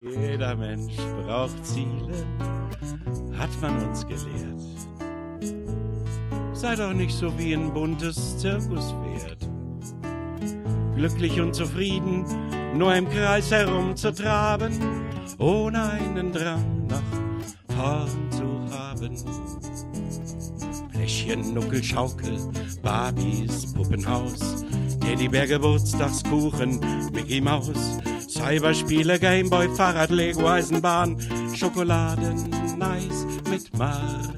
Jeder Mensch braucht Ziele, hat man uns gelehrt. Sei doch nicht so wie ein buntes Zirkuspferd. Glücklich und zufrieden, nur im Kreis herumzutraben, ohne einen Drang nach vorn zu haben. Fläschchen, Nuckel, Schaukel, Barbies, Puppenhaus, Teddybär, Geburtstagskuchen, Mickey Maus, Cyberspiele, Gameboy, Fahrrad, Lego, Eisenbahn, Schokoladen, Eis mit Marzipan.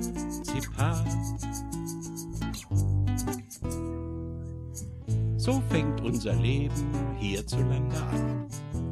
So fängt unser Leben hierzulande an.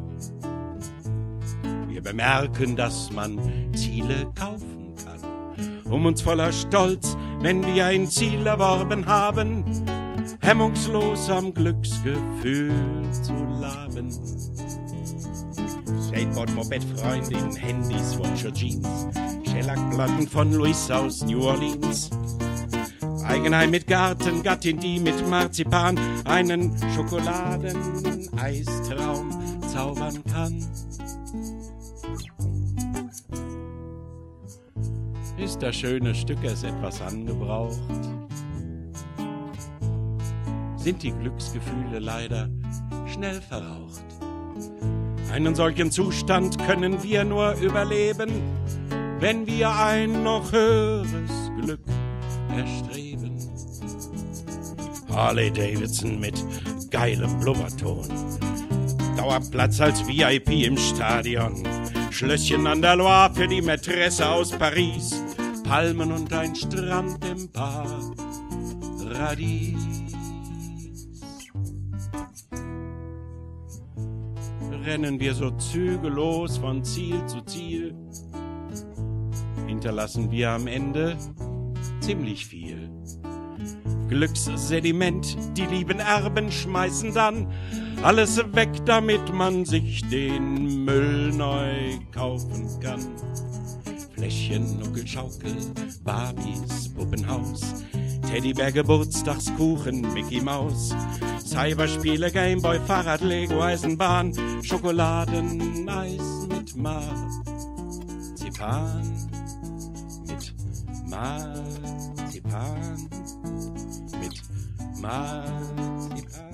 Wir bemerken, dass man Ziele kaufen kann, um uns voller Stolz, wenn wir ein Ziel erworben haben, hemmungslos am Glücksgefühl zu laben. Skateboard, Moped, Freundin, Handys, Watch oder Jeans, Schellackplatten von Louis aus New Orleans, Eigenheim mit Garten, Gattin, die mit Marzipan einen Schokoladen-Eistraum zaubern kann. Ist das schöne Stückes etwas angebraucht? Sind die Glücksgefühle leider schnell verraucht. Einen solchen Zustand können wir nur überleben, wenn wir ein noch höheres Glück erstreben. Harley Davidson mit geilem Blubberton, Dauerplatz als VIP im Stadion, Schlösschen an der Loire für die Mätresse aus Paris, Palmen und ein Strand im Paradies. Rennen wir so zügellos von Ziel zu Ziel, hinterlassen wir am Ende ziemlich viel. Glückssediment, die lieben Erben schmeißen dann alles weg, damit man sich den Müll neu kaufen kann. Fläschchen, Nuckel, Schaukel, Barbies, Puppenhaus, Teddybär, Geburtstagskuchen, Mickey Maus, Cyberspiele, Gameboy, Fahrrad, Lego, Eisenbahn, Schokoladen, Eis mit Marzipan, mit Marzipan, mit Marzipan.